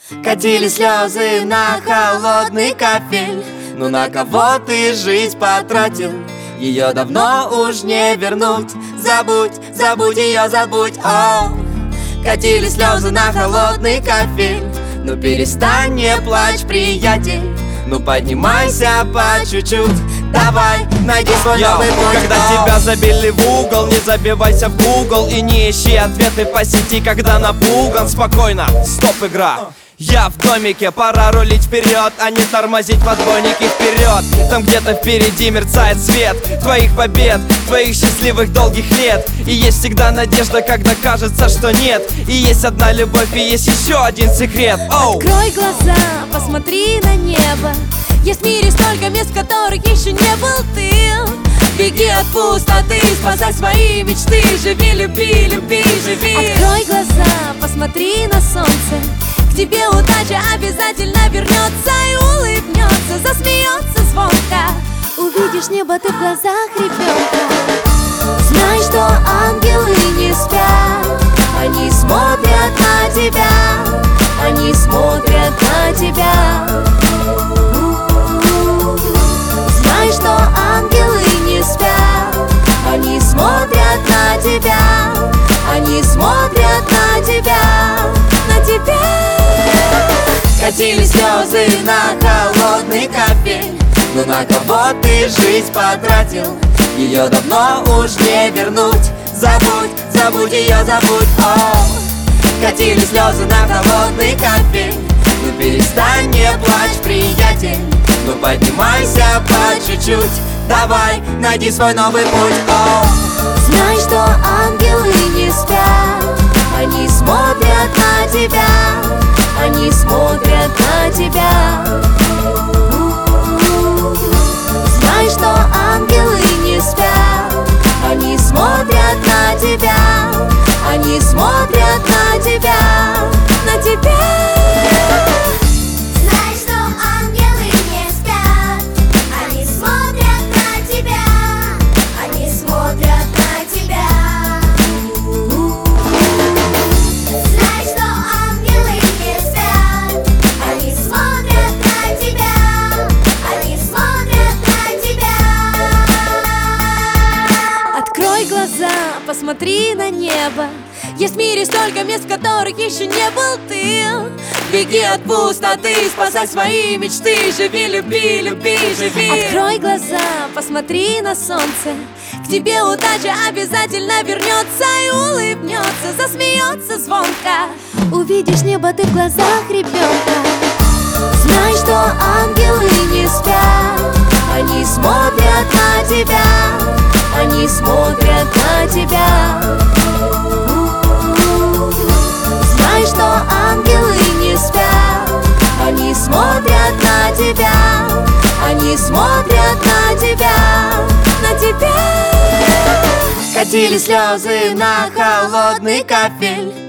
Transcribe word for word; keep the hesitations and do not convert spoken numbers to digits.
Катили слезы на холодный кафель. Ну на кого ты жизнь потратил? Ее давно уж не вернуть. Забудь, забудь ее, забудь. О, катили слезы на холодный кафель. Ну перестань, не плачь, приятель. Ну поднимайся по чуть-чуть. Давай, найди свой Йо, новый путь. Когда О. тебя забили в угол, не забивайся в Google и не ищи ответы по сети, когда напуган. Спокойно, стоп, игра. Я в домике, пора рулить вперед, а не тормозить в отбойнике вперед. Там где-то впереди мерцает свет твоих побед, твоих счастливых долгих лет. И есть всегда надежда, когда кажется, что нет. И есть одна любовь, и есть еще один секрет. Оу. Открой глаза, посмотри на небо. Есть в мире столько мест, в которых еще не был ты. Беги от пустоты, спасай свои мечты. Живи, люби, люби, живи. Открой глаза, посмотри на солнце. К тебе удача обязательно вернется и улыбнется, засмеется звонко. Увидишь небо ты в глазах ребенка. Знай, что ангелы не спят. Они смотрят на тебя. Они смотрят на тебя. Знай, что ангелы не спят. Они смотрят на тебя. Они смотрят на тебя. На тебя. Катили слезы на холодный кафель. Ну на кого ты жизнь потратил? Ее давно уж не вернуть. Забудь, забудь ее, забудь. О, катили слезы на холодный кафель. Ну перестань, не плачь, приятель. Ну поднимайся по чуть-чуть. Давай, найди свой новый путь. О, знай, что ангелы не спят. Они смотрят на тебя. Они смотрят на тебя. Знай, что ангелы не спят. Они смотрят на тебя. Они смотрят на тебя. На тебя. Знай, что ангелы не спят. Они смотрят на тебя. Они смотрят на тебя. Знай, что ангелы не спят. Они смотрят на тебя. Они смотрят на тебя. Открой глаза, посмотри на небо. Есть в мире столько мест, в которых еще не был ты. Беги от пустоты, спасай свои мечты. Живи, люби, люби, живи. Открой глаза, посмотри на солнце. К тебе удача обязательно вернется и улыбнется, засмеется звонко. Увидишь небо ты в глазах ребенка. Знай, что ангелы не спят. Они смотрят на тебя. Они смотрят на тебя. Знай, что ангелы не спят. Они смотрят на тебя. Они смотрят на тебя. На тебя. катили слезы на холодный кафель.